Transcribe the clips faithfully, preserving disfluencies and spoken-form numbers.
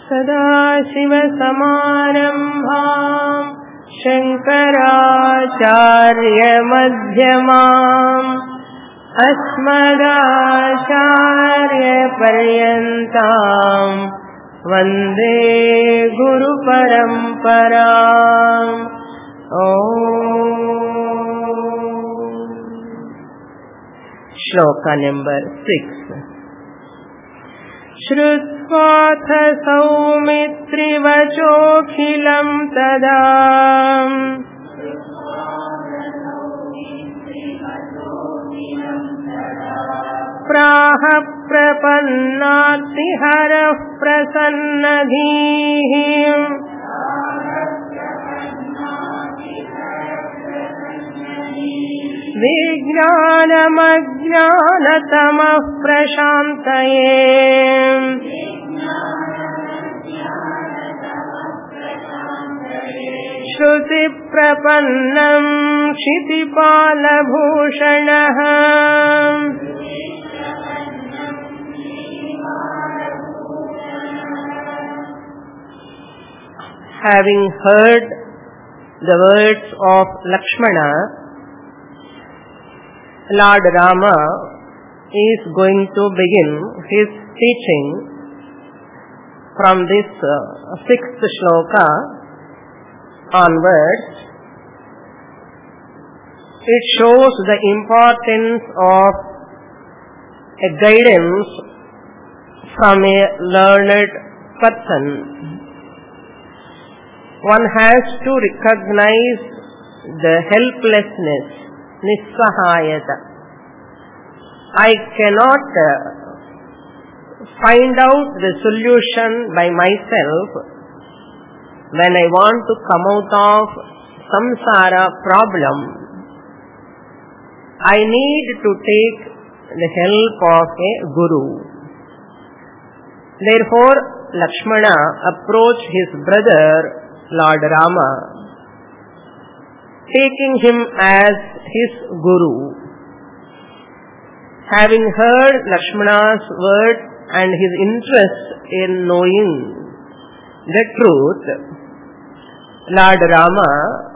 सदाशिवसमारम्भाम् शङ्कराचार्यमध्यमाम् अस्मदाचार्यपर्यन्ताम् वन्दे गुरुपरम्पराम्। ओम। श्लोक नंबर सिक्स। श्रुत्वाथ सौमित्रिवचोऽखिलं तदा प्राह प्रपन्नार्तिहरः प्रसन्नधीः विज्ञानमज्ञानतमः प्रशान्तये श्रुतिप्रपन्नं क्षितिपालभूषणः Having heard the words of Lakshmana, Lord Rama is going to begin his teaching from this uh, sixth shloka onwards. It shows the importance of a guidance from a learned person. One has to recognize the helplessness, nissahayata. I cannot uh, find out the solution by myself when I want to come out of samsara problem. I need to take the help of a guru. Therefore, Lakshmana approached his brother Lord Rama, taking him as his guru. Having heard Lakshmana's words and his interest in knowing the truth, Lord Rama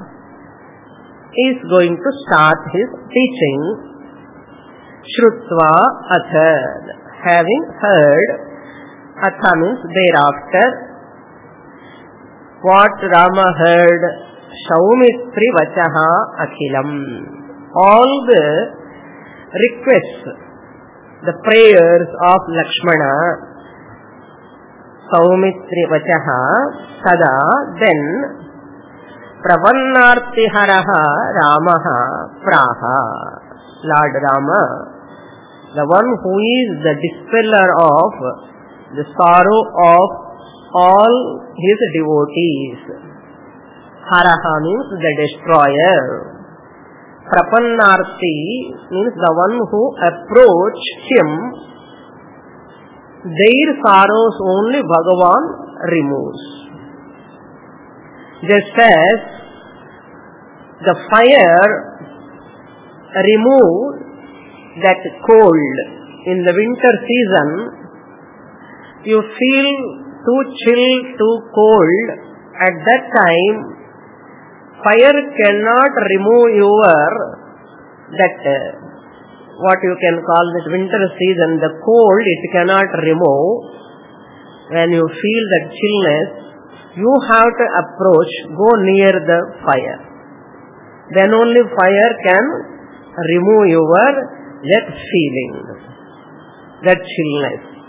is going to start his teaching. Shrutva atha, having heard, atha means thereafter. What Rama heard, Saumitri vachaha akhilam. All the requests, the prayers of Lakshmana, Saumitri vachaha, sada, then pravannartiharaha Ramaha praha. Lord Rama, the one who is the dispeller of the sorrow of all his devotees. Haraha means the destroyer. Prapannarti means the one who approach him. Their sorrows only Bhagavan removes. Just as the fire removes that cold in the winter season, you feel too chill, too cold. At that time, fire cannot remove your that uh, what you can call this winter season, the cold it cannot remove. When you feel that chillness, you have to approach, go near the fire. Then only fire can remove your that feeling, that chillness.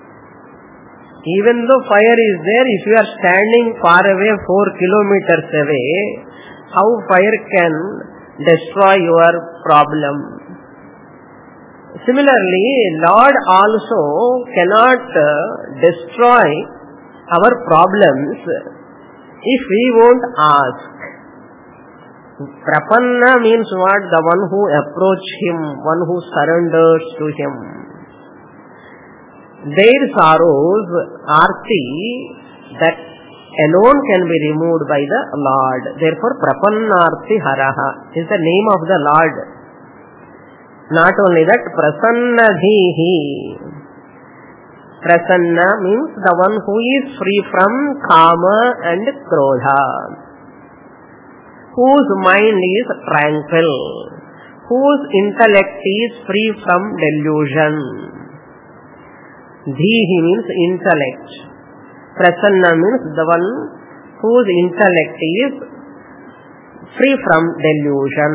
Even though fire is there, if you are standing far away, four kilometers away, how fire can destroy your problem? Similarly, Lord also cannot uh, destroy our problems if we won't ask. Prapanna means what? The one who approaches him, one who surrenders to him. Their sorrows, arti, that alone can be removed by the Lord. Therefore, Prapannarti Haraha is the name of the Lord. Not only that, Prasannadhihi. Prasanna means the one who is free from kama and krodha, whose mind is tranquil, whose intellect is free from delusion. Dhihi means intellect. Prasanna means the one whose intellect is free from delusion.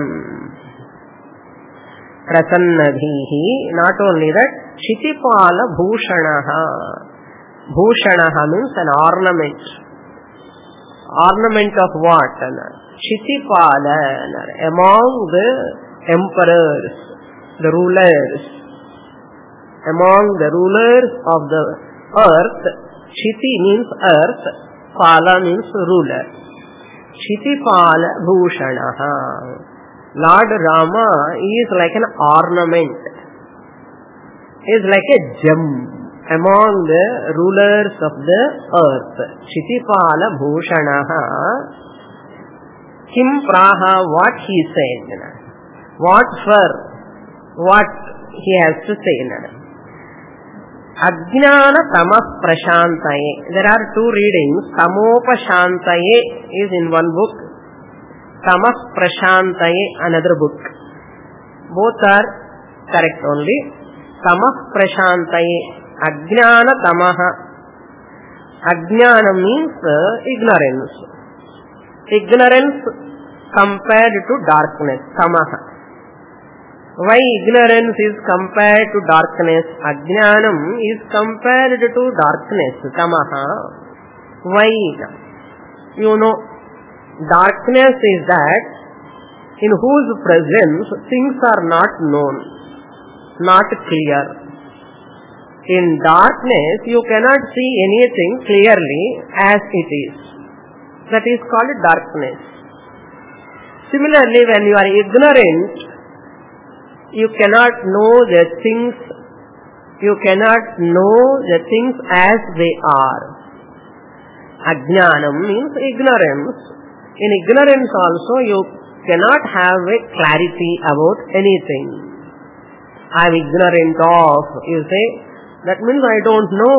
Prasanna dhihi, not only that, Kshitipala bhushanaha. Bhushanaha means an ornament. Ornament of what? Kshitipala, among the emperors, the rulers. Among the rulers of the earth, Kshiti means earth, Pala means ruler. Kshitipala bhushanaha. Lord Rama is like an ornament, is like a gem among the rulers of the earth. Kshitipala bhushanaha. Kim praha, what he said. What for? What he has to say. Ajnana tamah prashantaye. There are two readings. Tamopashantaye is in one book. Tamah prashantaye another book. Both are correct only. Tamah prashantaye. Ajnana tamaha. Ajnana means ignorance. Ignorance compared to darkness. Tamaha. Why ignorance is compared to darkness? Ajnanam is compared to darkness. Tamaha. Why? You know, darkness is that in whose presence things are not known, not clear. In darkness you cannot see anything clearly as it is. That is called darkness. Similarly, when you are ignorant, you cannot know the things, you cannot know the things as they are. Ajnanam means ignorance. In ignorance also you cannot have a clarity about anything. I am ignorant of, you say, that means I don't know.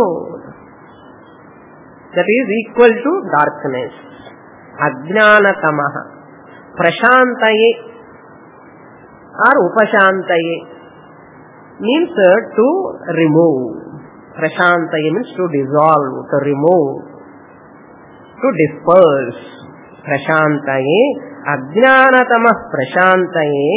That is equal to darkness. Ajnanatamaha. Prashantaye or upashantaye means to remove. Prashantaye means to dissolve, to remove, to disperse. Prashantaye, ajnanatamah prashantaye,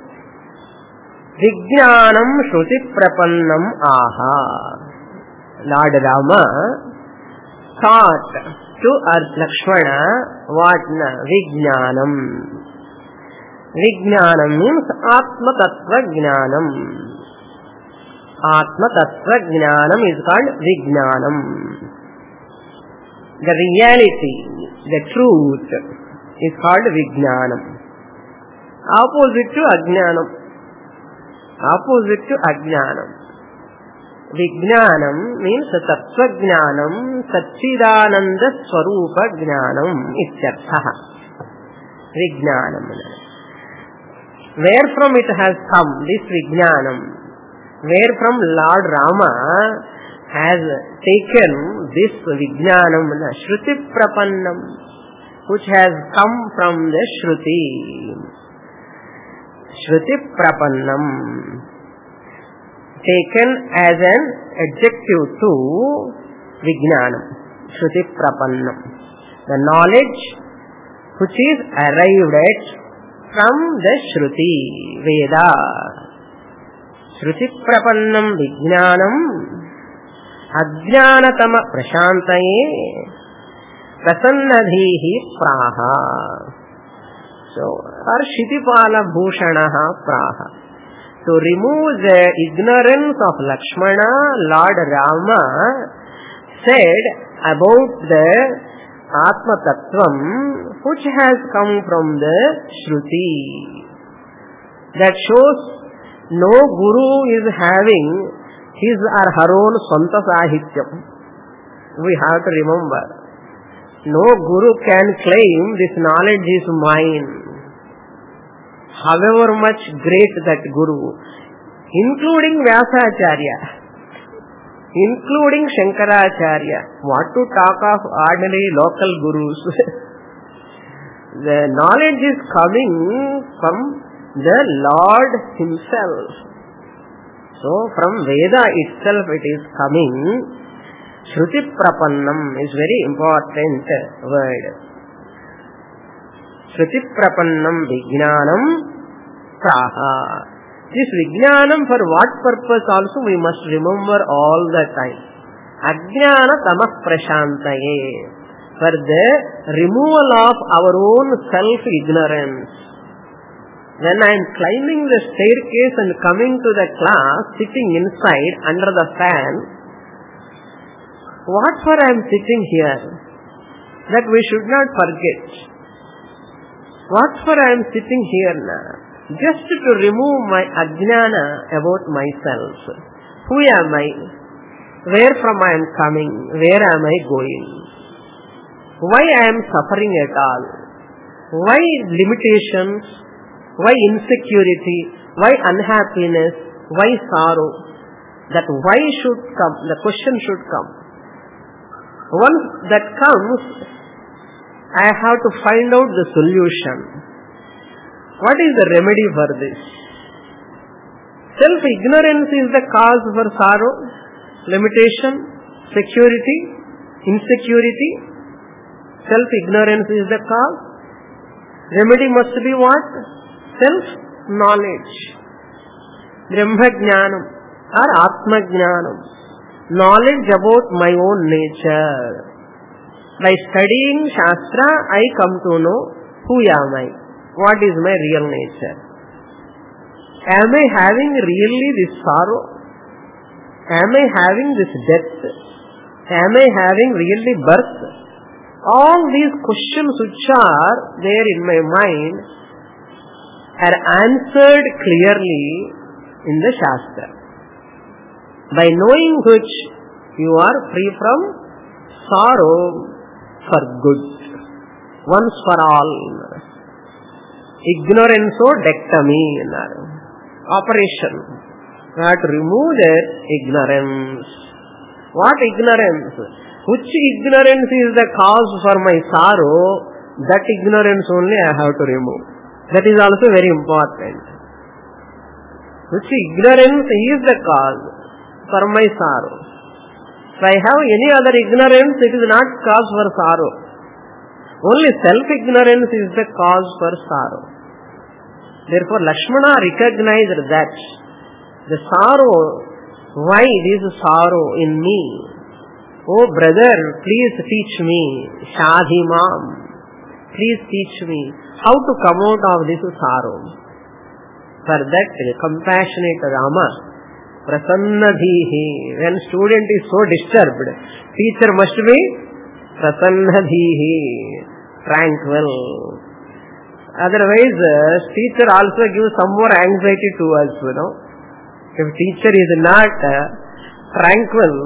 vijnanam shruti prapannam aha. Lord Rama thought to Lakshmana what? Vijnanam. Vijnanam means Atma Tattva Jnanam. Atma Tattva Jnanam is called Vijnanam. The reality, the truth is called Vijnanam. Opposite to Ajnanam. Opposite to Ajnanam. Vijnanam means Tattva Jnanam, Satchidananda Swarupa Jnanam ityarthaha. Vijnanam. Where from it has come, this Vijnanam? Where from Lord Rama has taken this Vijnanam, Shruti Prapannam, which has come from the Shruti. Shruti Prapannam, taken as an adjective to Vijnanam. Shruti Prapannam, the knowledge which is arrived at from the Shruti, Veda. Shruti Prapannam Vijnanam Ajnanatama Prashantaye Prasannadhihi Praha. So, or Kshitipala Bhushanaha Praha. To remove the ignorance of Lakshmana, Lord Rama said about the Atma Tattvam which has come from the Shruti. That shows no Guru is having his or her own Swanta Sahityam. We have to remember. No Guru can claim this knowledge is mine. However much great that Guru, including Vyasacharya, including Shankaracharya. What to talk of ordinary local gurus? The knowledge is coming from the Lord Himself. So from Veda itself it is coming. Shruti Prapannam is very important word. Shruti Prapannam Vijnanam Praha. This Vijnanam, for what purpose also we must remember all the time. Ajnana Tamah Prashantaye. For the removal of our own self-ignorance. When I am climbing the staircase and coming to the class, sitting inside under the fan, what for I am sitting here? That we should not forget. What for I am sitting here now? Just to remove my ajnana about myself. Who am I? Where from I am coming? Where am I going? Why I am suffering at all? Why limitations? Why insecurity? Why unhappiness? Why sorrow? That why should come, the question should come. Once that comes, I have to find out the solution. What is the remedy for this? Self-ignorance is the cause for sorrow, limitation, security, insecurity. Self-ignorance is the cause. Remedy must be what? Self-knowledge. Brahma-jnanam or Atma-jnanam. Knowledge about my own nature. By studying Shastra, I come to know who am I? What is my real nature? Am I having really this sorrow? Am I having this death? Am I having really birth? All these questions which are there in my mind are answered clearly in the Shastra. By knowing which, you are free from sorrow for good. Once for all. Ignoranceodectomy. Operation. That remove their ignorance. What ignorance? Which ignorance is the cause for my sorrow? That ignorance only I have to remove. That is also very important. Which ignorance is the cause for my sorrow? If I have any other ignorance, it is not cause for sorrow. Only self-ignorance is the cause for sorrow. Therefore, Lakshmana recognized that the sorrow, why this sorrow in me? Oh brother, please teach me, Shadhimam, please teach me how to come out of this sorrow. For that, compassionate Rama, Prasannadhihi, when student is so disturbed, teacher must be Prasannadhihi, tranquil. Otherwise, teacher also gives some more anxiety to us, you know. If teacher is not uh, tranquil,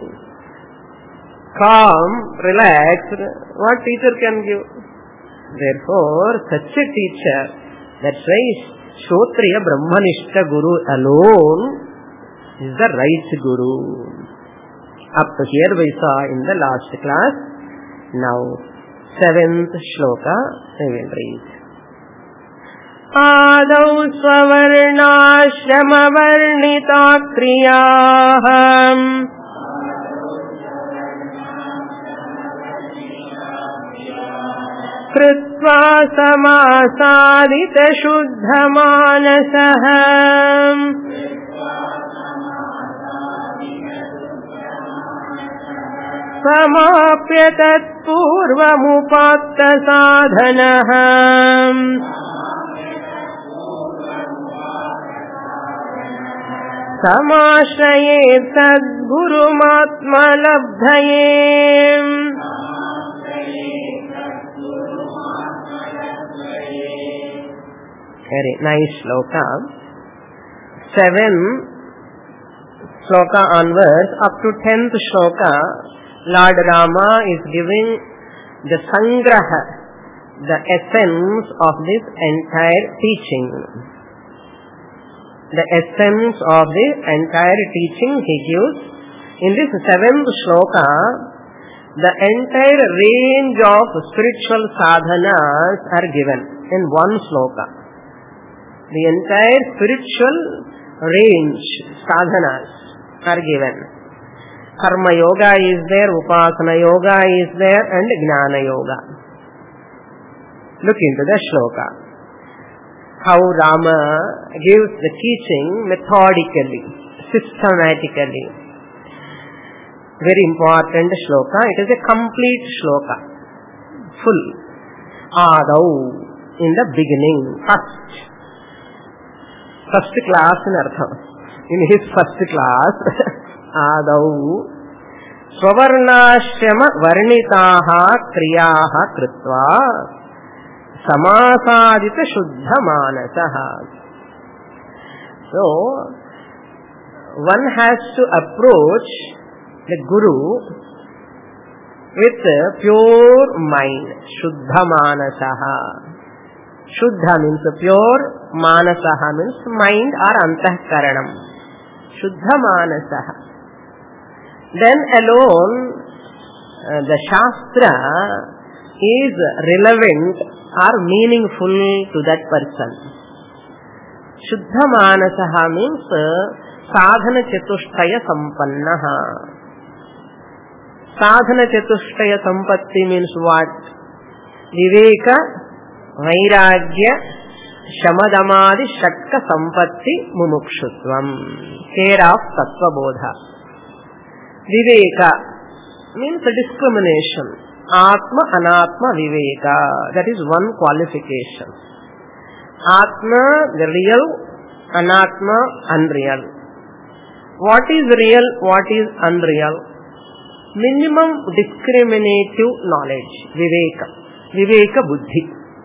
calm, relaxed, what teacher can give? Therefore, such a teacher, that's why Shrotriya Brahmanishta Guru alone is the right Guru. Up to here we saw in the last class. Now, seventh shloka we will read. Adau swavarnashrama varnita kriyaham कृत्वा समासादित शुद्धमानसः समाप्य तत्पूर्वमुपात्त साधनः समाश्रयेत् सद्गुरुमात्मलब्धये. Very nice shloka. Seven shloka onwards, up to tenth shloka, Lord Rama is giving the sangraha, the essence of this entire teaching. The essence of the entire teaching he gives In this seventh shloka, the entire range of spiritual sadhanas are given in one shloka. The entire spiritual range sadhanas are given. Karma yoga is there, upasana yoga is there, and jnana yoga. Look into the shloka. How Rama gives the teaching methodically, systematically. Very important shloka. It is a complete shloka. Full. Adau, in the beginning, first. First class in artham. In his first class, Adau, Swavarnashrama varnitaha kriyaha kritva samasadita shuddha manasaha. So, one has to approach the Guru with pure mind, shuddha manasaha. Shuddha means pure, manasaha means mind or antahkaranam. Shuddha manasaha. Then alone uh, the Shastra is relevant or meaningful to that person. Shuddha manasaha means sadhana chatushtaya sampannaha. Sadhana chatushtaya sampatti means what? Viveka, vairagya, shamadamadi shatka sampatti mumukshutvam. Care of tattva bodha. Viveka means discrimination. Atma, anatma, viveka. That is one qualification. Atma, the real. Anatma, unreal. What is real? What is unreal? Minimum discriminative knowledge. Viveka. Viveka buddhi.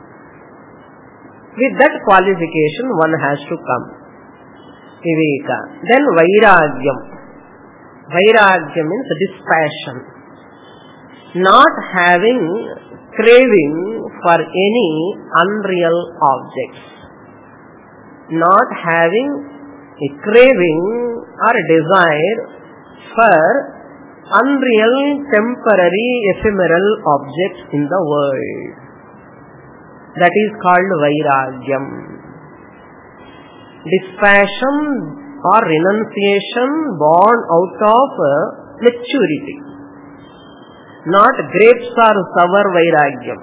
With that qualification, one has to come. Viveka. Then vairagyam. Vairagya means dispassion. Not having craving for any unreal objects. Not having a craving or a desire for unreal, temporary, ephemeral objects in the world. That is called vairagyam. Dispassion or renunciation born out of maturity. Not grapes or sour vairagyam.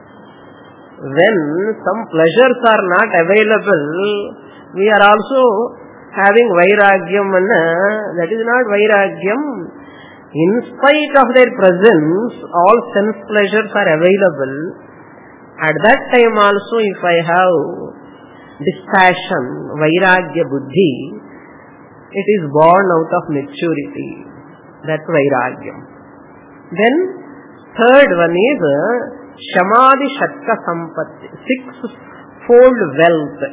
When some pleasures are not available, we are also having vairagyam. That is not vairagyam. In spite of their presence, all sense pleasures are available. At that time also, if I have dispassion, vairagya buddhi, it is born out of maturity. That's vairagyam. Then, third one is Shamadhi Shatka Sampatti, six-fold wealth.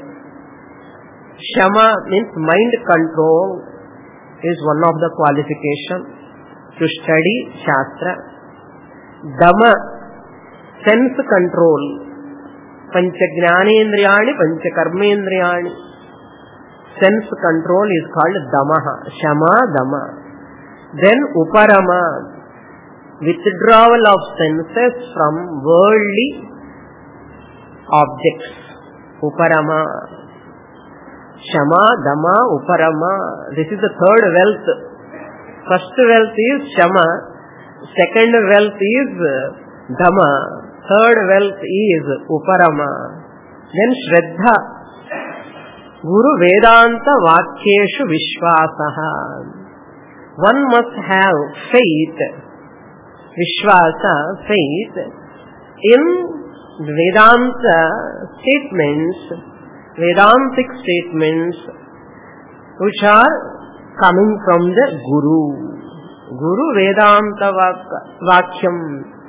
Shama means mind control is one of the qualifications to study Shastra. Dhamma, sense control. Pancha Jnanendriyani, Pancha Karmendriyani. Sense control is called Dhammaha. Shama, Dhamma. Then Uparama, withdrawal of senses from worldly objects. Uparama. Shama, Dhamma, Uparama. This is the third wealth. First wealth is Shama. Second wealth is Dhamma. Third wealth is Uparama. Then Shraddha. Guru Vedanta Vakyeshu Vishwasaha. One must have faith, Vishwasa, faith, in Vedanta statements, Vedantic statements which are coming from the Guru. Guru Vedanta Vakyam.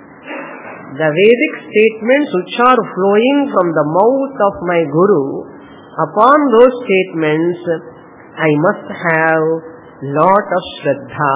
The Vedic statements which are flowing from the mouth of my Guru, upon those statements I must have lot of Shraddha,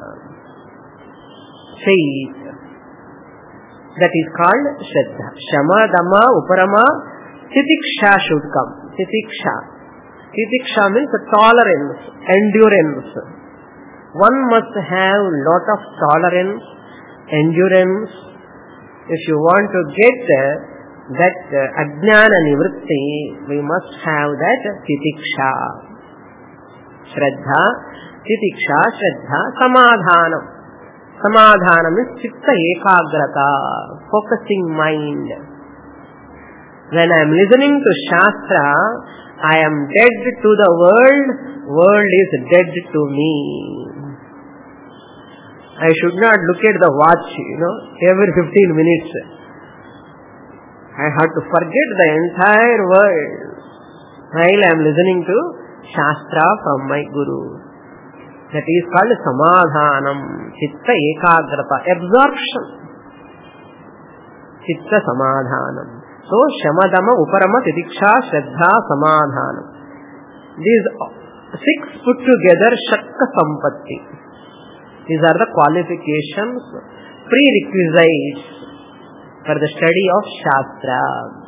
faith. That is called Shraddha. Shama, Dhamma, Uparama, Titiksha should come. Titiksha. Titiksha means tolerance, endurance. one must have lot of tolerance, endurance. If you want to get uh, that uh, ajnana nivritti, we must have that titiksha. Shraddha, titiksha, shraddha, samadhanam. Samadhanam is chitta ekagrata, focusing mind. When I am listening to Shastra, I am dead to the world, world is dead to me. I should not look at the watch, you know, every fifteen minutes. I have to forget the entire world while I am listening to Shastra from my Guru. That is called samadhanam, chitta ekagrata, absorption. Chitta samadhanam. So, shamadama, uparama, titiksha, shraddha, samadhanam. These six put together, shakka sampatti. These are the qualifications, prerequisites for the study of Shastra.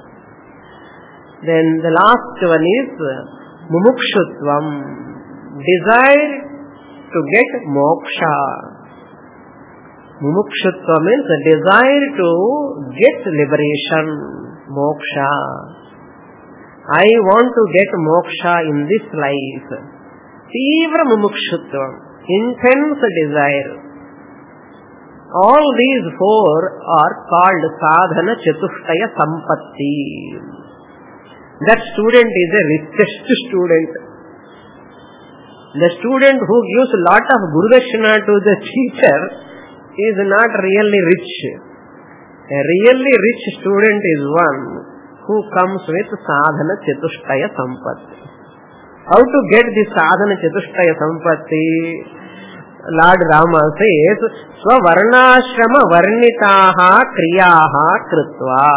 Then the last one is mumukshutvam, desire to get moksha. Mumukshutva means the desire to get liberation, moksha. I want to get moksha in this life. Tivra mumukshutva, intense desire. All these four are called sadhana chatushtaya sampatti. That student is a richest student. The student who gives a lot of gurudakshina to the teacher is not really rich. A really rich student is one who comes with sadhana chatushtaya sampatti. How to get this sadhana chatushtaya sampatti? Lord Rama says, Swavarnashrama varnitaha kriyaha kritva.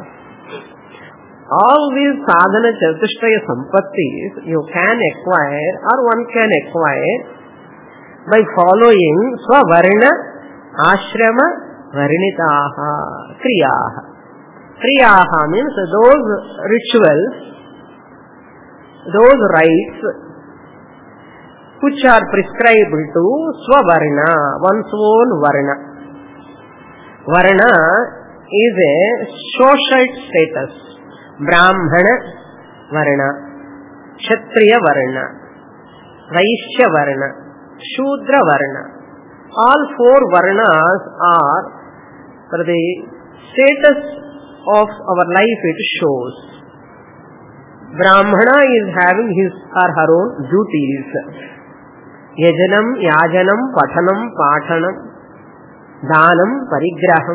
All these sadhana chatushtaya sampattis you can acquire or one can acquire by following Swavarna ashrama varnitaha kriyaha. Kriyaha means those rituals, those rites which are prescribed to Swavarna, one's own Varna. Varna is a social status. Brahmana Varna, Kshatriya Varna, Vaishya Varna, Shudra Varna. All four Varnas are for the status of our life it shows. Brahmana is having his or her own duties. Yajanam, Yajanam, Pathanam, Pathanam, Dhanam, Parigraham,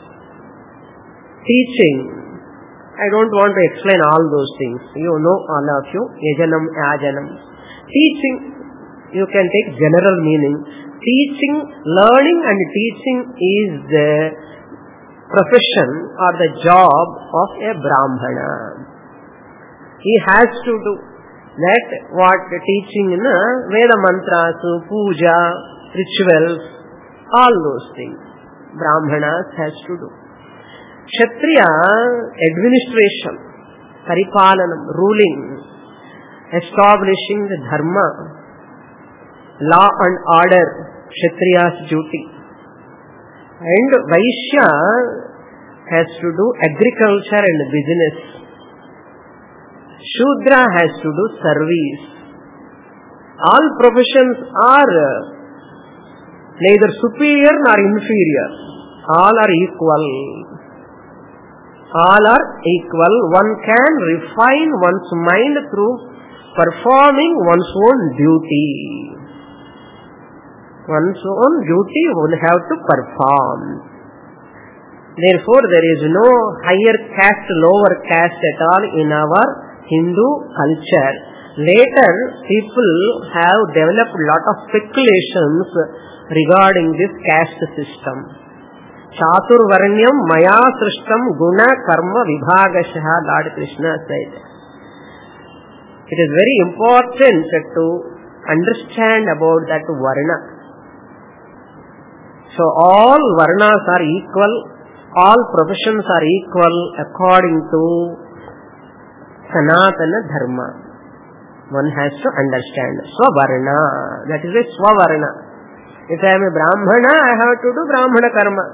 teaching. I don't want to explain all those things. You know all of you. Yajanam, Yajanam. Teaching, you can take general meaning. Teaching, learning and teaching is the profession or the job of a Brahmana. He has to do that what teaching in Veda mantras, puja, rituals, all those things. Brahmanas has to do. Kshatriya, administration, paripalanam, ruling, establishing the dharma, law and order, Kshatriya's duty. And Vaishya has to do agriculture and business. Shudra has to do service. All professions are neither superior nor inferior. All are equal. All are equal. One can refine one's mind through performing one's own duty. One's own duty will have to perform. Therefore, there is no higher caste, lower caste at all in our Hindu culture. Later, people have developed a lot of speculations regarding this caste system. Chaturvarnyam maya srishtam guna karma vibhagashaha, Lord Krishna said. It is very important to understand about that varna. So all varnas are equal, all professions are equal according to Sanatana Dharma. One has to understand. Swavarna, that is a Swavarna. If I am a Brahmana, I have to do Brahmana karma.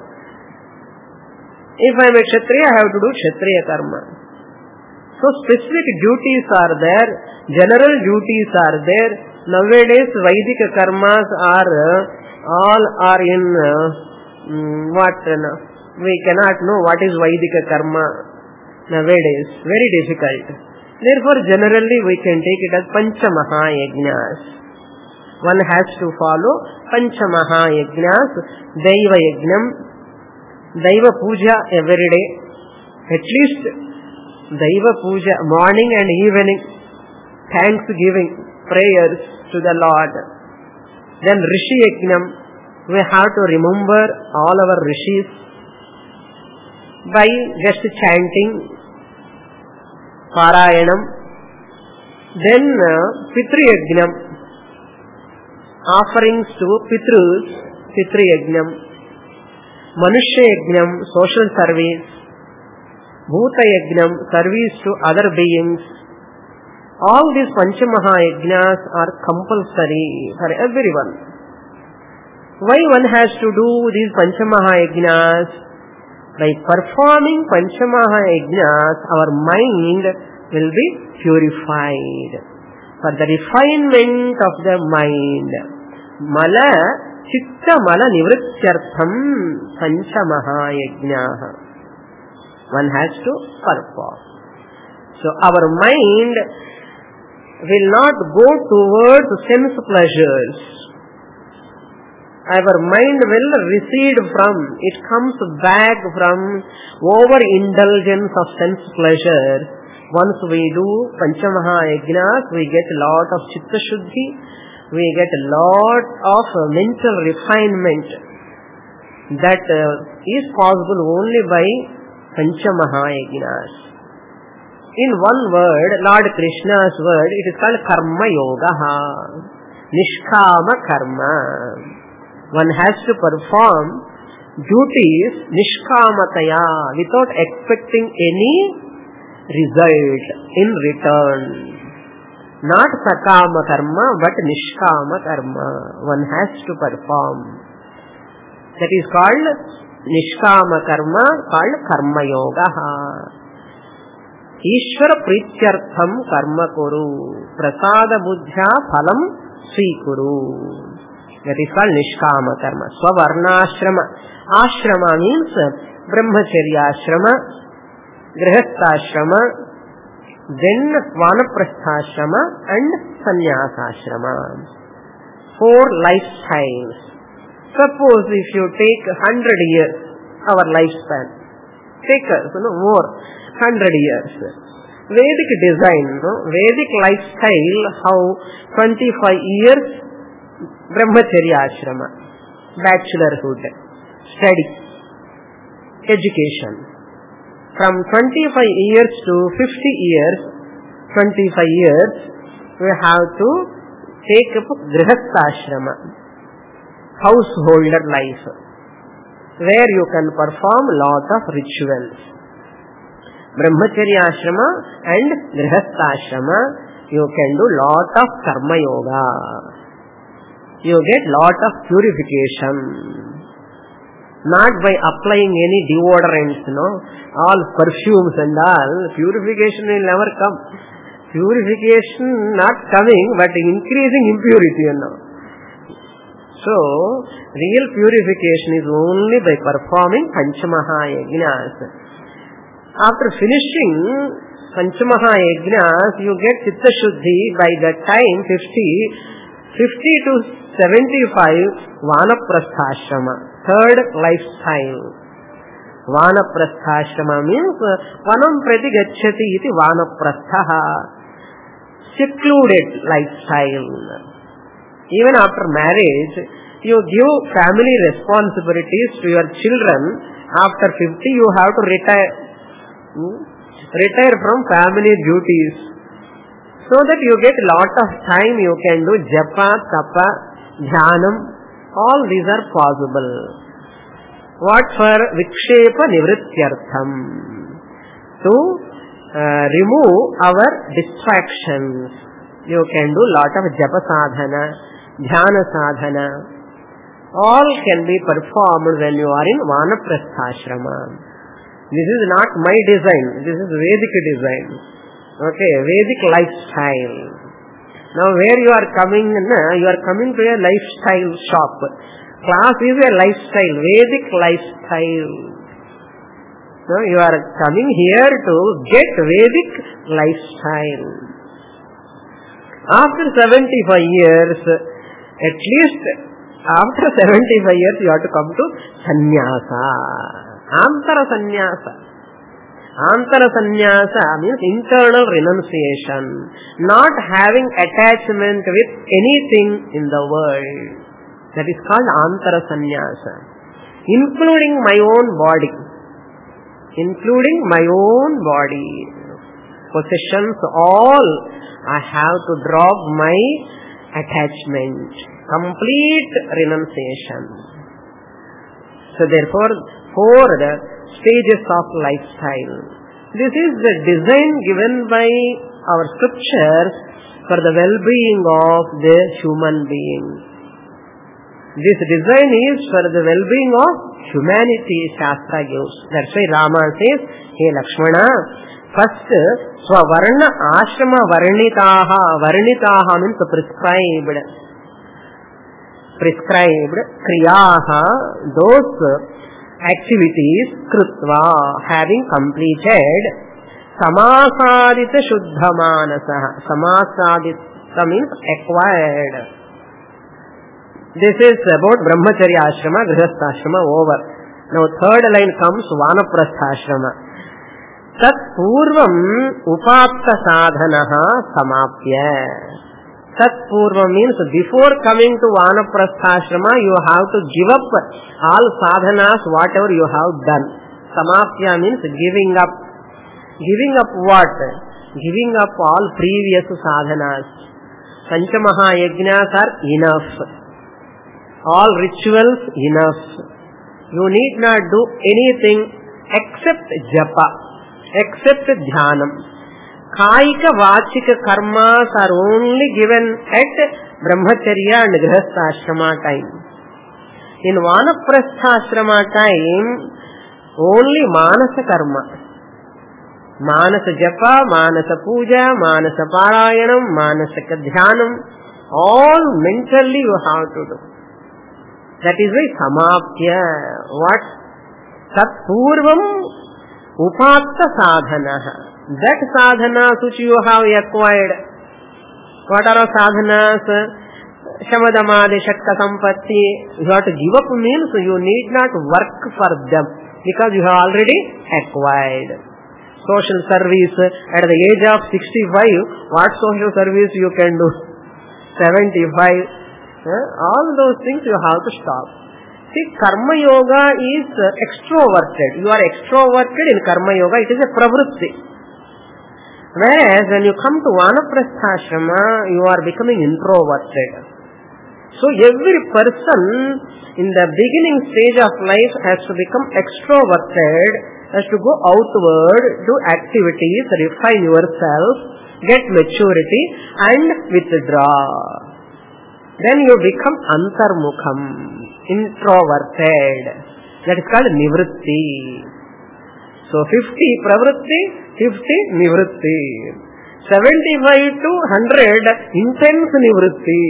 If I am a Kshatriya, I have to do Kshatriya karma. So specific duties are there, general duties are there. Nowadays Vedic karmas are all are in uh, what uh, we cannot know what is Vedic karma nowadays. Very difficult. Therefore generally we can take it as Pancha Mahayajnas. One has to follow Pancha Mahayajnas, Daiva Yajnam, Daiva Puja every day. At least Daiva Puja, morning and evening, thanksgiving, prayers to the Lord. Then Rishi Yajnam, we have to remember all our Rishis by just chanting Parayanam. Then uh, Pitri Yajnam, offerings to Pitrus, Pitri Yajnam. Manushya Yajnam, social service. Bhuta Yajnam, service to other beings. All these Panchamaha Yajnas are compulsory for everyone. Why one has to do these Panchamaha Yajnas? By performing Panchamaha Yajnas, our mind will be purified. For the refinement of the mind, Mala Chitta Mala Nivrityartham Panchamaha Yajnaha. One has to perform. So our mind will not go towards sense pleasures. Our mind will recede from, it comes back from overindulgence of sense pleasure. Once we do Panchamaha Yajnas, we get a lot of Chitta Shuddhi, we get a lot of mental refinement. That uh, is possible only by Panchamaha Yajnas. In one word, Lord Krishna's word, it is called Karma Yoga, Nishkama Karma. One has to perform duties Nishkamataya, without expecting any result in return. Not Sakama Karma, but Nishkama Karma. One has to perform. That is called Nishkama Karma, called Karma Yoga. Ishvara Prityartham Karma Kuru, Prasada Buddhya Phalam Svikuru. That is called Nishkama Karma. Swavarnashrama. Ashrama means Brahmacharya Ashrama, Grihastha-ashrama, then Vanaprastha-ashrama and Sannyasa-ashrama. Four lifestyles. Suppose if you take hundred years, our lifespan, take us, you know, more, hundred years. Vedic design, no? Vedic lifestyle, how twenty-five years Brahmacharya Ashrama, bachelorhood, study, education. From twenty-five years to fifty years, twenty-five years, we have to take up Grihastha Ashrama, householder life, where you can perform lot of rituals. Brahmacharya Ashrama and Grihastha Ashrama, you can do lot of Karma Yoga. You get lot of purification. Not by applying any deodorants, no, all perfumes and all. Purification will never come. Purification not coming, but increasing impurity, you know. So, real purification is only by performing Panchamaha Yajnas. After finishing Panchamaha Yajnas, you get Chitta Shuddhi by that time, fifty, fifty to seventy-five, Vanaprastha-ashrama, third lifestyle. Vanaprastha-ashrama means Vanam Prati Gacchati iti Vanaprastha, secluded lifestyle. Even after marriage, you give family responsibilities to your children. After fifty, you have to retire. Hmm? Retire from family duties. So that you get a lot of time, you can do japa, tapa, dhyanam. All these are possible. What for? Vikshepa nivrityartham. To uh, remove our distractions. You can do lot of japa sadhana, dhyana sadhana. all can be performed when you are in Vanaprastha-ashrama. This is not my design, this is Vedic design. Okay, Vedic lifestyle. Now where you are coming, you are coming to a lifestyle shop. Class is a lifestyle, Vedic lifestyle. So you are coming here to get Vedic lifestyle. After seventy-five years, at least after seventy-five years you have to come to sannyasa. Antara sannyasa. Antara sannyasa means internal renunciation. Not having attachment with anything in the world. That is called antara sannyasa. Including my own body. Including my own body. Possessions, all I have to drop my attachment. Complete renunciation. So therefore, four the stages of lifestyle. This is the design given by our scriptures for the well-being of the human being. This design is for the well-being of humanity, Shastra gives. That's why Rama says, Hey Lakshmana, first, Swavarna Ashrama Varnitaha. Varnitaha means prescribed. Prescribed. Kriyaha, those activities, Krutva, having completed. Samasadita Shuddha Manasa. Samasadita means acquired. This is about Brahmacharya Ashrama, Grihastha Ashrama over. Now third line comes Vanaprastha Ashrama. Tat purvam upapta sadhanaha samapya. Tat purvam means before coming to Vanaprastha Ashrama, you have to give up all sadhanas, whatever you have done. Samapya means giving up. Giving up what? Giving up all previous sadhanas. Panchamaha yajnas are enough. All rituals enough. You need not do anything except japa, except dhyanam. Kaika vachika karmas are only given at Brahmacharya and Grihastha Ashrama time. In Vanaprastha Ashrama time, only manasa karma. Manasa japa, manasa puja, manasa parayanam, manasa dhyanam, all mentally you have to do. That is why samapya. What? Tat purvam upatta sadhanaha. That sadhanas which you have acquired. What are sadhanas? Shamadamadi Shakta Sampatti. You have to give up means you need not work for them because you have already acquired. Social service at the age of sixty-five, what social service you can do? seventy-five. Uh, all those things you have to stop. See, Karma Yoga is uh, extroverted. You are extroverted in Karma Yoga. It is a pravritti. Whereas when you come to Vanaprastha Ashrama, you are becoming introverted. So every person in the beginning stage of life has to become extroverted, has to go outward, do activities, refine yourself, get maturity and withdraw. Then you become antarmukham, introverted. That is called nivritti. So fifty pravritti, fifty nivritti. seventy-five to one hundred, intense nivritti.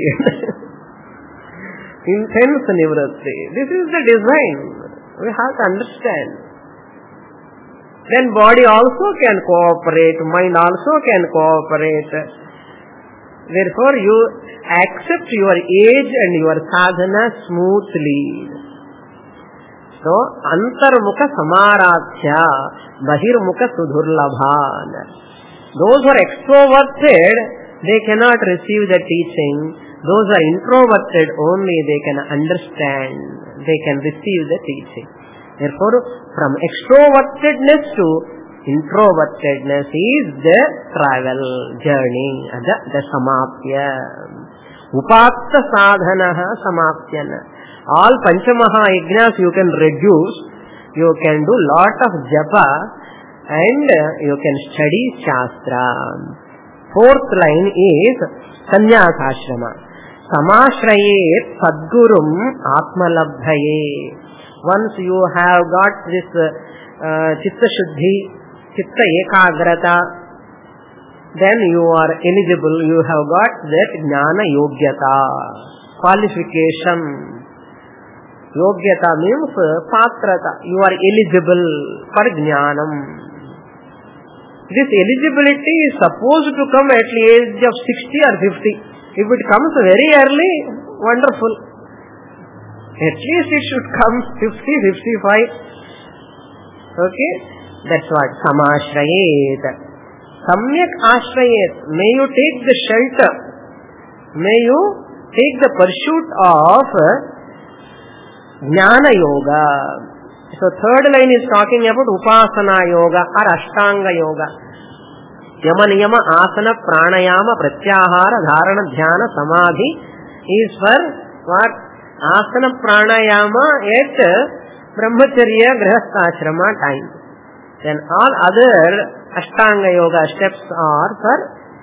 Intense nivritti. This is the design. We have to understand. Then body also can cooperate, mind also can cooperate. Therefore, you accept your age and your sadhana smoothly. So, antarmukha samaradhya, bahirmukha sudhurlabhan. Those who are extroverted, they cannot receive the teaching. Those who are introverted only, they can understand. They can receive the teaching. Therefore, from extrovertedness to introvertedness is the travel journey, the, the samapya. Upatta sadhanaha samapyana. All panchamaha yajnas you can reduce, you can do lot of japa and you can study shastra. Fourth line is sannyasa ashrama. Samashrayet Sadgurum Atmalabdhaye. Once you have got this uh, Chitta Shuddhi, Chitta Ekagrata, then you are eligible, you have got that Jnana Yogyata, qualification. Yogyata means Patrata, you are eligible for Jnanam. This eligibility is supposed to come at the age of sixty or fifty. If it comes very early, wonderful. At least it should come fifty, fifty-five. Okay? That's what. Samashrayet. Samyak ashrayet. May you take the shelter. May you take the pursuit of Jnana Yoga. So third line is talking about Upasana Yoga or Ashtanga Yoga. Yama Niyama Asana Pranayama Pratyahara Dharana Dhyana Samadhi is for what? Asana Pranayama at Brahmacharya Grihastha-ashrama time. Then all other Ashtanga Yoga steps are for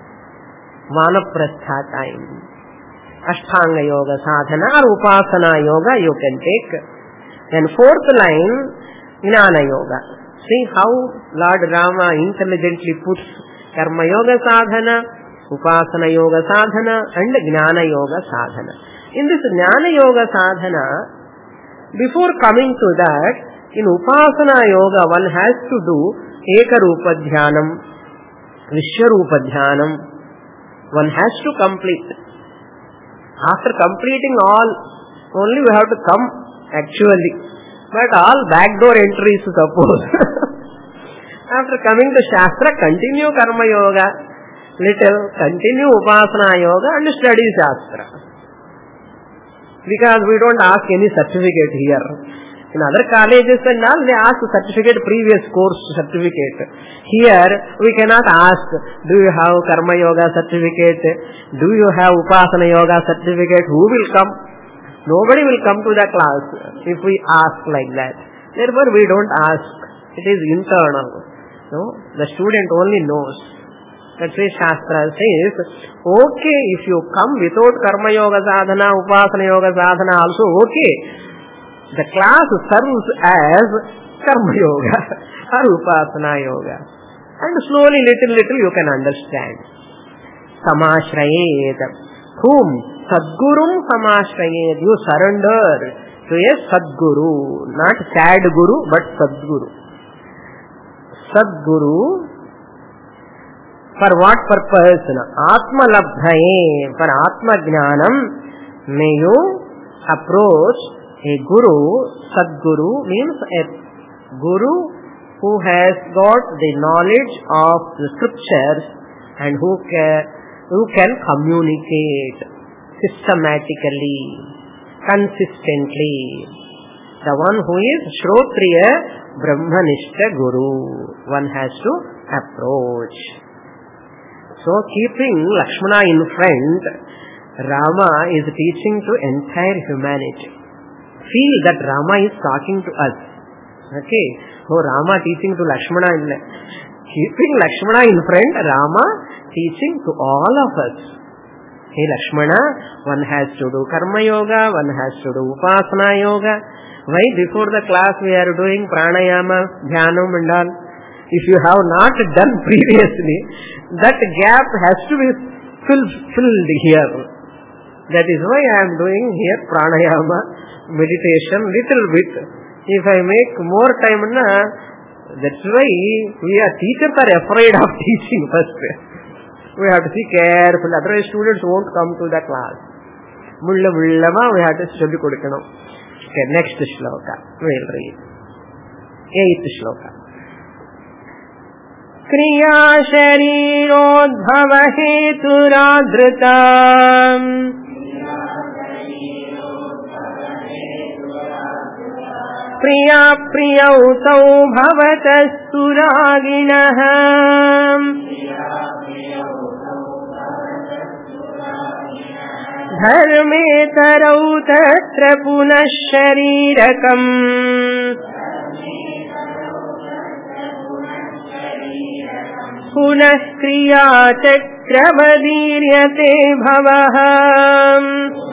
Vanaprastha time. Ashtanga Yoga sadhana or Upasana Yoga you can take. Then fourth line, Jnana Yoga. See how Lord Rama intelligently puts Karma Yoga sadhana, Upasana Yoga sadhana and Jnana Yoga sadhana. In this Jnana Yoga sadhana, before coming to that, in Upasana Yoga one has to do Ekarupa Dhyanam, Vishwarupa Dhyanam. One has to complete. After completing all, only we have to come actually. But all backdoor entries suppose. After coming to Shastra, continue Karma Yoga, little, continue Upasana Yoga and study Shastra. Because we don't ask any certificate here. In other colleges and all, they ask certificate, previous course certificate. Here, we cannot ask, do you have Karma Yoga certificate? Do you have Upasana Yoga certificate? Who will come? Nobody will come to the class if we ask like that. Therefore, we don't ask. It is internal. No? The student only knows. That's why Shastra says, okay, if you come without Karma Yoga sadhana, Upasana Yoga sadhana also okay. The class serves as Karma Yoga or Upasana Yoga. And slowly, little, little you can understand. Samashrayet. Whom? Sadgurum Samashrayet. You surrender to a Sadguru. Not sad Guru, but Sadguru. Sadguru. For what purpose? Atma Labdhaye. For Atma Jnanam, may you approach a Guru. Sadguru means a Guru who has got the knowledge of the scriptures and who can, who can communicate systematically, consistently. The one who is Shrotriya Brahmanishta Guru. One has to approach. So keeping Lakshmana in front, Rama is teaching to entire humanity. Feel that Rama is talking to us. Okay. So Rama teaching to Lakshmana. Keeping Lakshmana in front, Rama teaching to all of us. Hey Lakshmana, one has to do Karma Yoga, one has to do Upasana Yoga. Why? Before the class we are doing Pranayama, Dhyanam and all. If you have not done previously, that gap has to be filled, filled here. That is why I am doing here Pranayama, meditation, little bit. If I make more time, na, that's why we are teachers are afraid of teaching first. We have to be careful, otherwise students won't come to the class. Mulla mullama we have to study kodukano. Okay, next shloka. We will read. Eighth shloka. Kriya sharirodbhava heturadhritam priya priyau tau bhavatas suraginah dharme tarau tatra punah sharirikam punah kriya chakravadiriyate bhavah.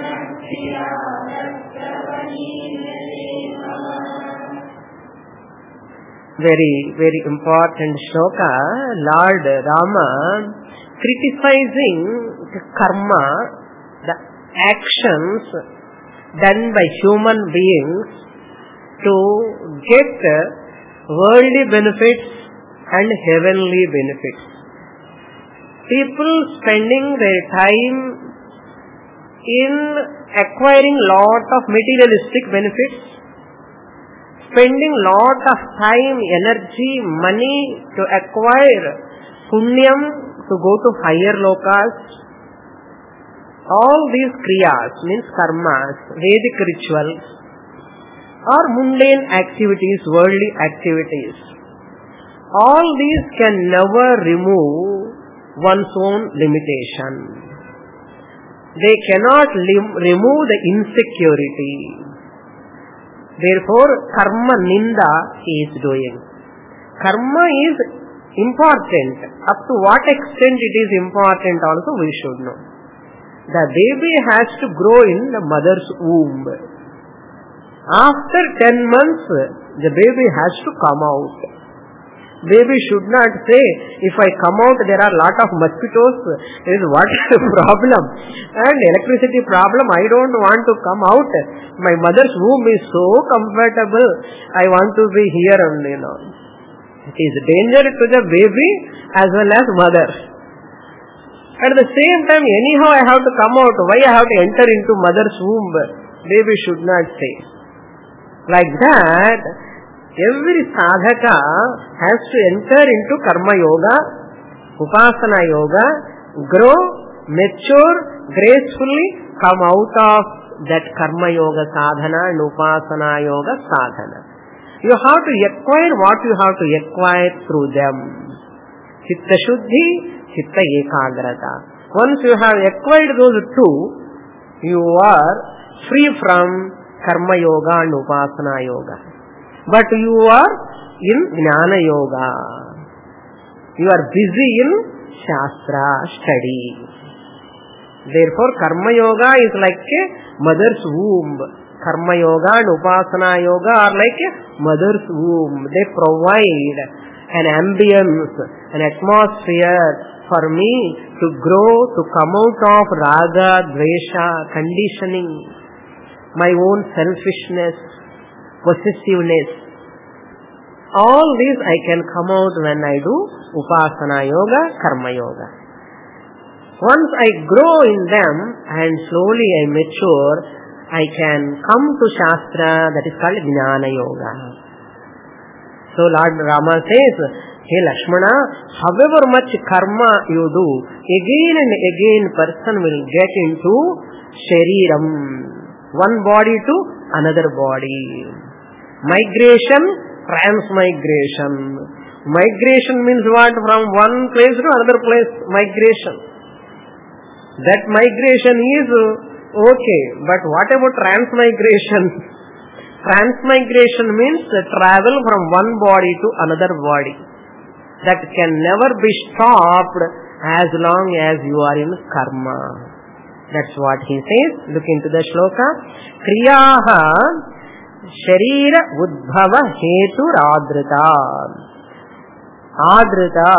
very, very important shloka, Lord Rama criticizing the karma, the actions done by human beings to get worldly benefits and heavenly benefits. People spending their time in acquiring lot of materialistic benefits, spending lot of time, energy, money to acquire punyam to go to higher lokas. All these kriyas means karmas, Vedic rituals or mundane activities, worldly activities. All these can never remove one's own limitation. They cannot lim- remove the insecurity. Therefore, karma ninda he is doing. Karma is important. Up to what extent it is important also we should know. The baby has to grow in the mother's womb. After ten months, the baby has to come out. Baby should not say, if I come out there are lot of mosquitoes, is what is the problem? And electricity problem, I don't want to come out. My mother's womb is so comfortable, I want to be here only, you know. It is danger to the baby as well as mother. At the same time, anyhow I have to come out, why I have to enter into mother's womb? Baby should not say. Like that, every sadhaka has to enter into karma yoga, upasana yoga, grow, mature, gracefully come out of that karma yoga sadhana and upasana yoga sadhana. You have to acquire what you have to acquire through them. Chitta shuddhi, chitta ekagrata. Once you have acquired those two, you are free from karma yoga and upasana yoga. But you are in jnana yoga. You are busy in shastra study. Therefore, karma yoga is like a mother's womb. Karma yoga and upasana yoga are like a mother's womb. They provide an ambience, an atmosphere for me to grow, to come out of raga, dvesha, conditioning, my own selfishness, possessiveness. All these I can come out when I do upasana yoga, karma yoga. Once I grow in them and slowly I mature, I can come to shastra, that is called jnana yoga. So Lord Rama says, hey Lakshmana, however much karma you do, again and again person will get into shariram, one body to another body. Migration, transmigration. Migration means what? From one place to another place, migration. That migration is okay, but what about transmigration? Transmigration means travel from one body to another body. That can never be stopped as long as you are in karma. That's what he says. Look into the shloka. Kriyaha sharira udbhava hetu adrita. Adrita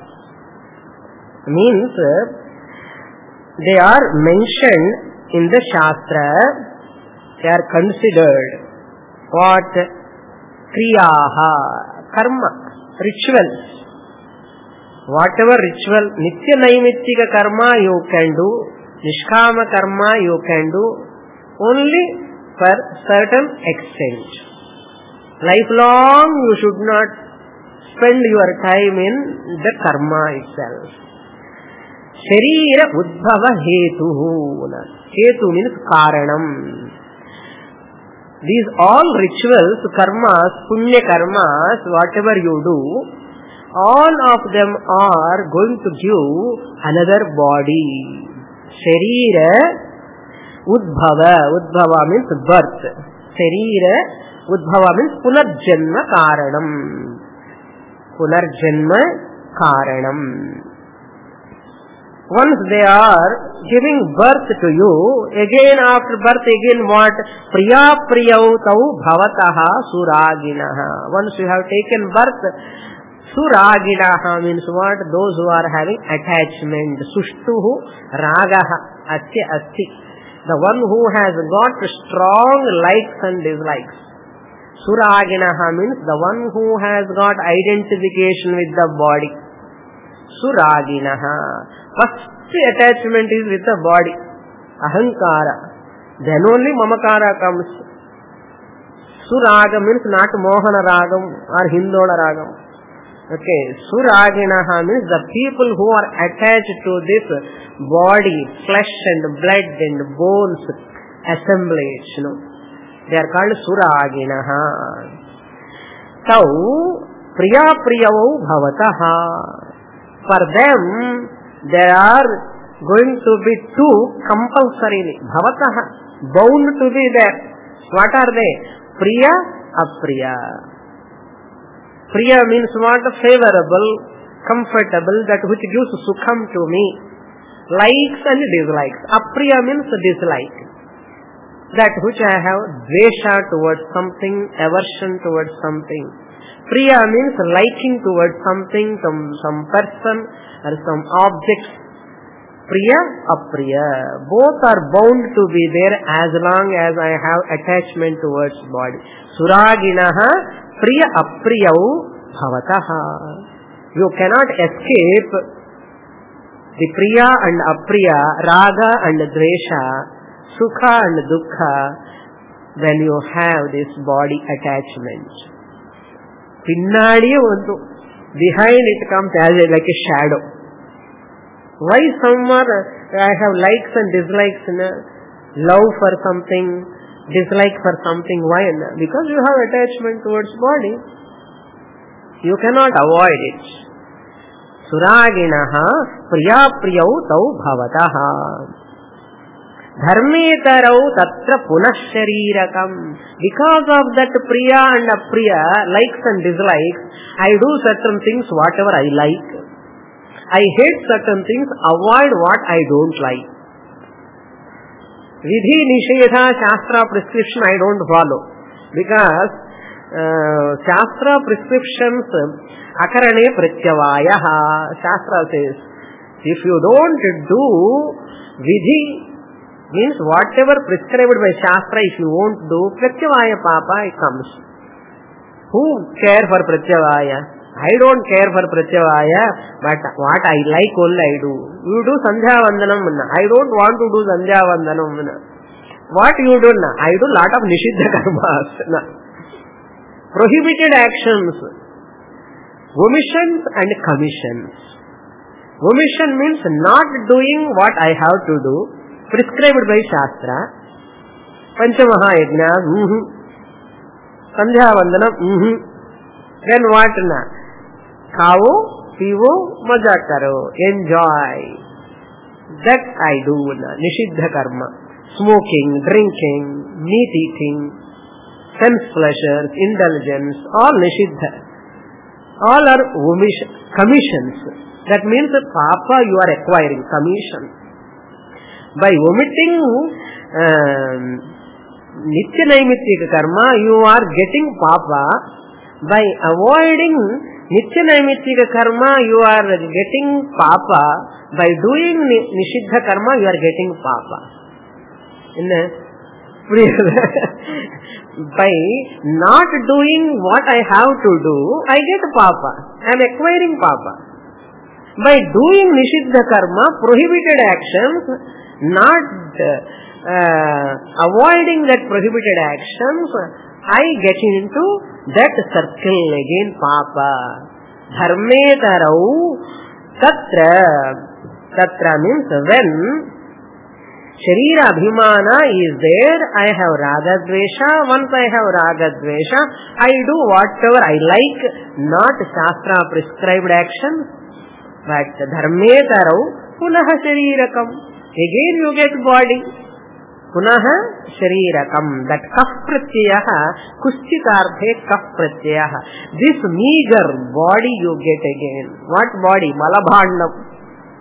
means they are mentioned in the shastra. They are considered what? Kriyaha, karma, rituals. Whatever ritual, nitya naimittika karma you can do, nishkama karma you can do, only for certain extent. Lifelong you should not spend your time in the karma itself. Sharira udbhava hetuhu. Hetu means karanam. These all rituals, karmas, punya karmas, whatever you do, all of them are going to give another body. Sharira udbhava. Udbhava means birth. Sharira udbhava means punarjanma karanam. Punarjanma karanam. Once they are giving birth to you, again after birth, again what? Priya priyau tau bhavataha suraginaha. Once you have taken birth, suraginaha means what? Those who are having attachment. Sushtuhu ragaha asya asti. The one who has got strong likes and dislikes. Suraginaha means the one who has got identification with the body. Suraginaha. First attachment is with the body. Ahankara. Then only mamakara comes. Suraga means not Mohana Ragam or Hindola Ragam. Okay. Suraginaha means the people who are attached to this body, flesh and blood and bones assemblage. You know. They are called Suraginaha. Tau Priya Priyau Bhavataha. For them, there are going to be two compulsorily. Bhavataha. Bound to be there. What are they? Priya, Apriya. Priya means what? Favorable, comfortable, that which gives sukham to me. Likes and dislikes. Apriya means dislike. That which I have dvesha towards something, aversion towards something. Priya means liking towards something, some, some person or some object. Priya, Apriya. Both are bound to be there as long as I have attachment towards body. Suraginaha, Priya, Apriyau, Bhavataha. You cannot escape the Priya and Apriya, Raga and Dvesha, Sukha and Dukkha when you have this body attachment. Pinnadiye vandu. Behind it comes as a, like a shadow. Why somewhere I have likes and dislikes, na? Love for something, dislike for something. Why? Na? Because you have attachment towards body. You cannot avoid it. Suraginaha priya priyau tau bhavataha. Dharmetarau tatra punah sharirakam. Because of that priya and apriya, likes and dislikes, I do certain things whatever I like. I hate certain things, avoid what I don't like. Vidhi, Nishedha, Shastra, prescription I don't follow. Because uh, Shastra prescriptions, akarane pratyavayaha. Shastra says, if you don't do vidhi, means whatever prescribed by Shastra, if you won't do, pratyavaya papa, it comes. Who care for pratyavaya? I don't care for pratyavaya, but what I like only I do. You do Sandhya Vandanam. I don't want to do Sandhya Vandanam. What you do? I do lot of Nishiddha karmas. Prohibited actions. Omissions and commissions. Omission means not doing what I have to do, prescribed by Shastra. Panchamaha mm-hmm. Sandhya Vandanam, mm-hmm. Then what na? Khao, pivo, maja karo, enjoy. That I do na. Nishiddha karma. Smoking, drinking, meat eating, sense pleasures, indulgence, all nishiddha. All are omission, commissions. That means that papa you are acquiring, commission. By omitting um, nitya naimittika karma, you are getting papa. By avoiding nitya naimittika karma, you are getting papa. By doing nishiddha karma, you are getting papa. By not doing what I have to do, I get papa. I am acquiring papa. By doing nishiddha karma, prohibited actions, not uh, avoiding that prohibited actions, I get into that circle again, papa. Dharmetarau tatra. Tatra means when Sharira Abhimana is there, I have Raga Dvesha. Once I have Raga Dvesha, I do whatever I like, not Shastra prescribed action. But Dharmetarau Punaha Sharirakam. Again you get body. Punaha Sharirakam. That kaf pratyaha, kushchitarthe kaf pratyaha. This meager body you get again. What body? Malabhandam.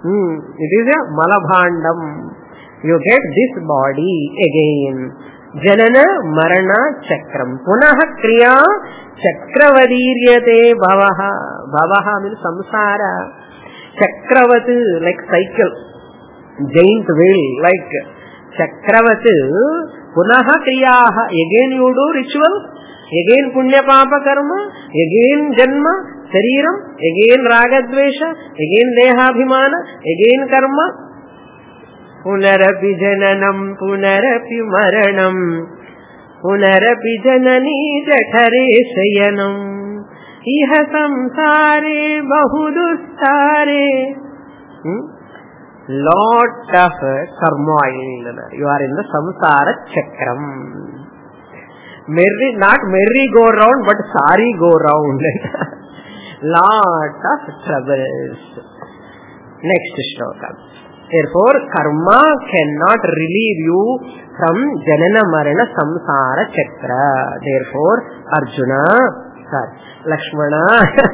Hmm. It is a malabhandam. You get this body again. Janana marana chakram. Punaha kriya chakravadiriyate bhavaha. Bhavaha means samsara. Chakravat, like cycle. Giant wheel, like chakravat. Punaha kriyaha. Again you do ritual. Again punya papa karma. Again janma. Shariram. Again ragadvesha. Again dehabhimana. Again karma. Punarapi jananam punarapi maranam punarapi janani jathare sayanam iha samsare bahudustare. hmm? Lot of turmoil. You are in the samsara chakram. Merry, not merry go round, but sorry go round. Lot of troubles. Next shloka. Therefore, karma cannot relieve you from janana marana samsara chakra. Therefore, Arjuna, sorry, Lakshmana.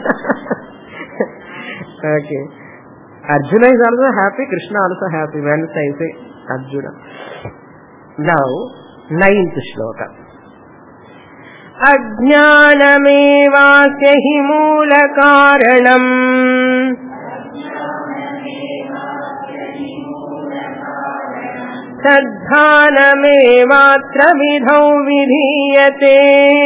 Okay. Arjuna is also happy, Krishna also happy when I say Arjuna. Now, ninth shloka. Ajnanamevasya hi moola karanam Saddhanamevatra vidhau vidhiyate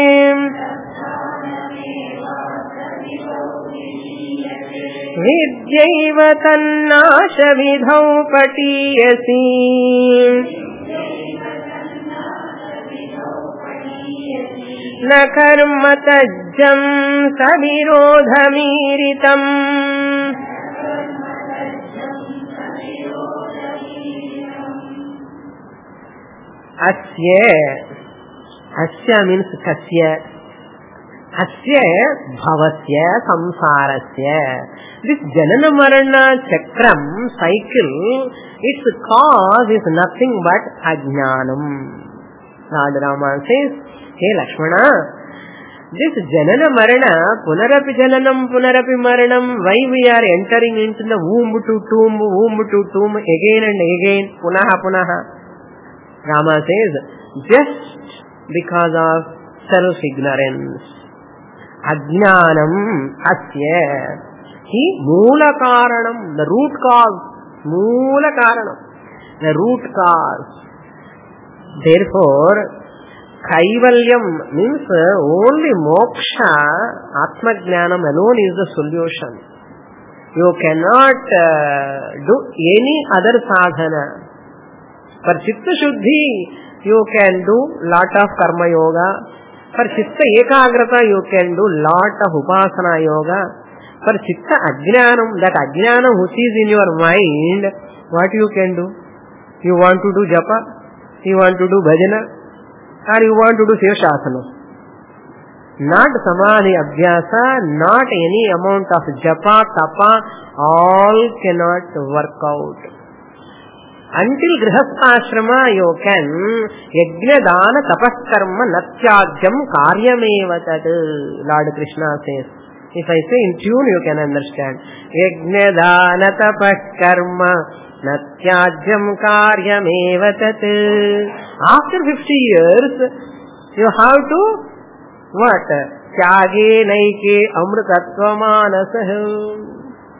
Vidyaiva tannasha vidhau patiyasi Na karma tajjam savirodhamiritam Asya. Asya means kasya. Asya bhavasya samsarasya. This janana marana chakram cycle, its cause is nothing but ajnanam. Lord Rama says, hey Lakshmana, this janana marana, punarapi jananam, punarapi maranam, why we are entering into the womb to tomb, womb to tomb, again and again, punaha punaha. Rama says, just because of self-ignorance. Ajnanam asya. He moola karanam, the root cause. Moola karanam, the root cause. Therefore, kaivalyam means only moksha, atma jnanam alone is the solution. You cannot uh, do any other sadhana. For chitta shuddhi, you can do lot of karma yoga. For chitta ekagrata, you can do lot of upasana yoga. For chitta ajnanam, that ajnanam which is in your mind, what you can do? You want to do japa? You want to do bhajana? Or you want to do shivashasana? Not samadhi abhyasa, not any amount of japa, tapa, all cannot work out. Until grihastha you can yajna dana tapaskarma natyajyam karyameva tad. Lord Krishna says. If I say in tune, you can understand. Yajna dana tapaskarma natyajyam karyameva tad. After fifty years, you have to what? Tyage naike amrtatva manasah.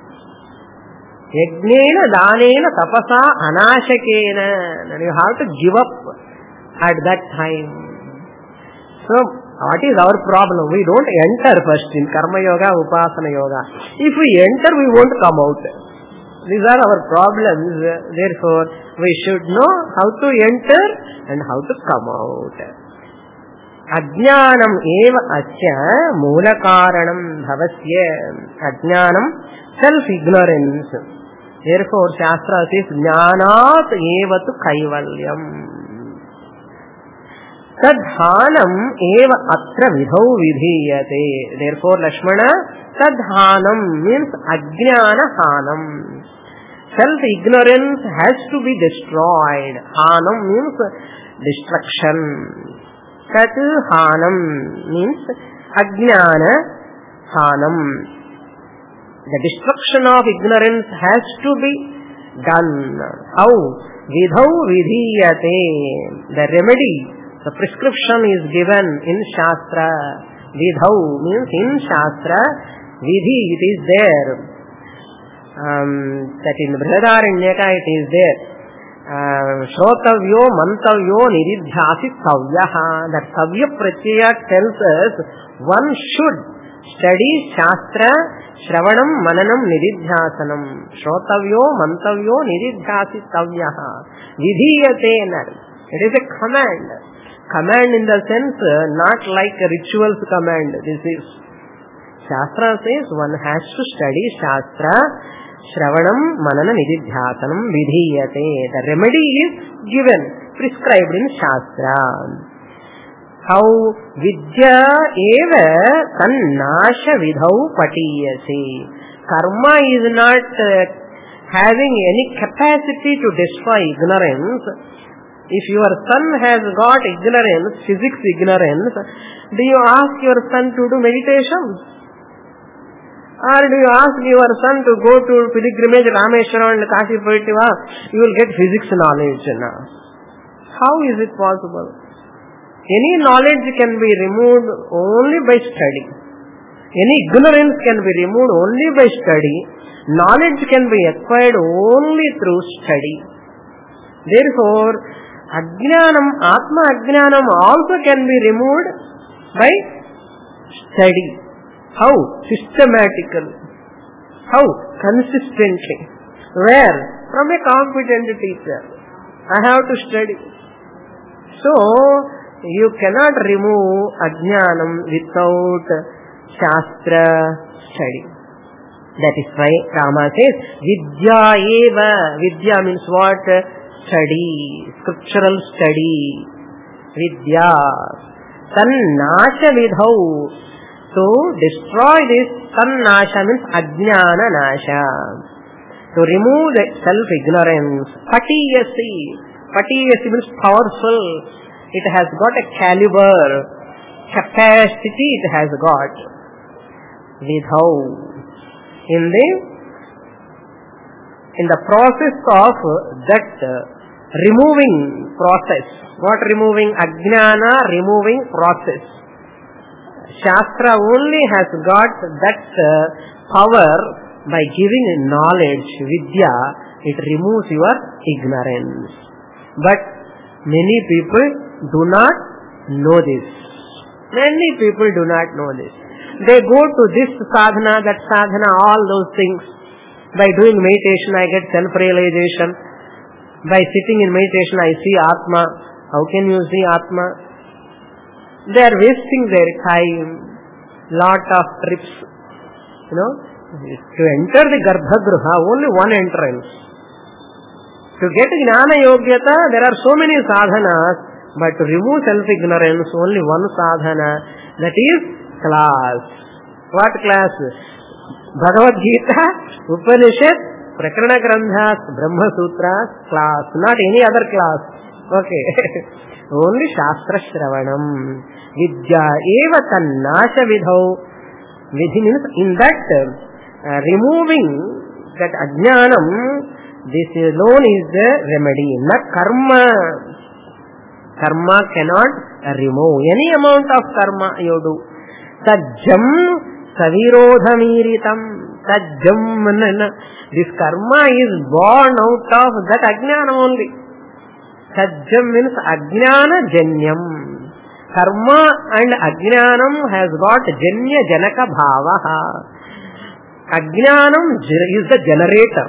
Yajnena danena tapasa anashakena. And you have to give up at that time. So, what is our problem? We don't enter first in karma yoga, upasana yoga. If we enter, we won't come out. These are our problems. Therefore, we should know how to enter and how to come out. Ajnanam eva asya moola karanam bhavasya. Ajnanam, self-ignorance. Therefore, Shastra says, Jnanat evatu kaivalyam. Tadhanam eva atra vidhau vidhiyate. Therefore, Lakshmana, tadhanam means ajnana hanam. Self-ignorance has to be destroyed. Hanam means destruction. Tat hanam means ajnana hanam. The destruction of ignorance has to be done. How? Vidhau vidhiyate. The remedy, the prescription is given in Shastra. Vidhau means in Shastra. Vidhi, it is there. Um, that in Brihadaranyaka it is there. Shrotavyo mantavyo niridhyasi savyaha. That savya pratyaya tells us one should study Shastra, Shravanam, Mananam, Niridhyasanam. Shrotavyo mantavyo niridhyasi savyaha. Vidhiyate. It is a command. Command in the sense not like a rituals command. This is Shastra says one has to study Shastra, Shravanam, Manana, Nididhyasanam, Vidhiyate. The remedy is given, prescribed in Shastra. How? Vidya eva tannasha vidhau patiyase. Karma is not uh, having any capacity to destroy ignorance. If your son has got ignorance, physics ignorance, do you ask your son to do meditation? Or do you ask your son to go to pilgrimage Rameshwara and Kashi Puritiva? You will get physics knowledge. How is it possible? Any knowledge can be removed only by study. Any ignorance can be removed only by study. Knowledge can be acquired only through study. Therefore, Ajnanam, Atma Ajnanam also can be removed by study. How? Systematically. How? Consistently. Where? From a competent teacher. I have to study. So, you cannot remove Ajnanam without Shastra study. That is why Rama says, Vidya eva. Vidya means what? Study. Scriptural study. Vidya. Tannasha vidhau. To destroy this, tannasha means ajnana nasha. To remove the self-ignorance. Patiyasi. Patiyasi means powerful. It has got a caliber, capacity it has got. Vidhau. In the, in the process of that removing process. What removing? Ajnana removing process. Shastra only has got that uh, power by giving knowledge, vidya, it removes your ignorance. But many people do not know this. Many people do not know this. They go to this sadhana, that sadhana, all those things. By doing meditation, I get self-realization. By sitting in meditation, I see Atma. How can you see Atma? They are wasting their time. Lot of trips. You know, to enter the Garbhagriha, only one entrance. To get Jnana Yogyata, there are so many sadhanas, but to remove self-ignorance, only one sadhana, that is class. What class? Bhagavad Gita, Upanishad, Prakarana Grandhas, Brahma Sutras, class, not any other class. Okay. Only Shastra Shravanam. Vidya eva tannasha vidhau. Vidhi means in that uh, removing that ajnanam, this alone is the remedy. Not karma. Karma cannot remove. Any amount of karma you do. Tajjam savirodhamiritam. Tajjam. This karma is born out of that ajnanam only. Tajjam means ajnana janyam. Karma and ajnanam has got janya janaka bhavaha. Ajnanam is the generator.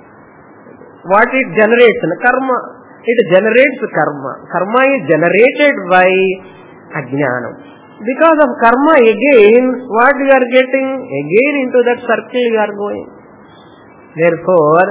What it generates? Karma. It generates karma. Karma is generated by ajnanam. Because of karma again, what you are getting? Again into that circle you are going. Therefore,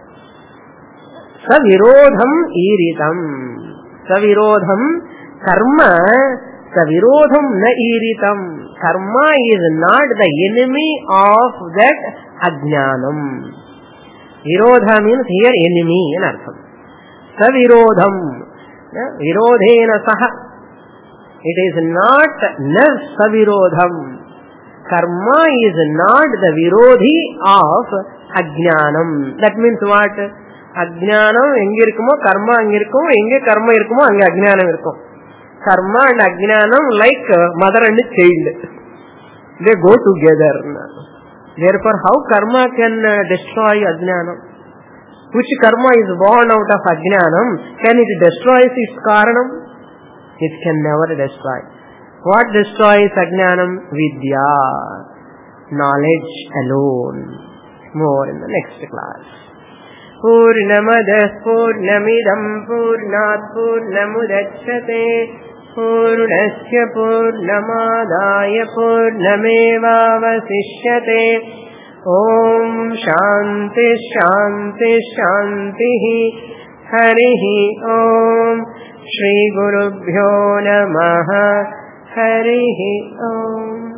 savirodham iritam. Savirodham karma, savirodham na iritam. Karma is not the enemy of that ajnanam. Virodha means here enemy in artham. Savirodham. Virodhena saha. It is not na savirodham. Karma is not the virodhi of ajnanam. That means what? அஜ்ஞானம் எங்க இருக்குமோ கர்மா அங்க இருக்கும், எங்க கர்மா இருக்குமோ அங்க அஜ்ஞானம் இருக்கும். Karma and Ajnanam like mother and child, they go together. Therefore, how karma can destroy Ajnanam? Which karma is born out of Ajnanam? Can it destroy its Karanam? It can never destroy. What destroys Ajnanam? Vidya, knowledge alone. More in the next class. Purnamadah Purnamidam Purnat Purnamudachyate Purnasya Purnamadaya Purnamevavasishyate. Om Shanti Shanti Shanti Harihi Om Shri Gurubhyo Namaha Harihi Om.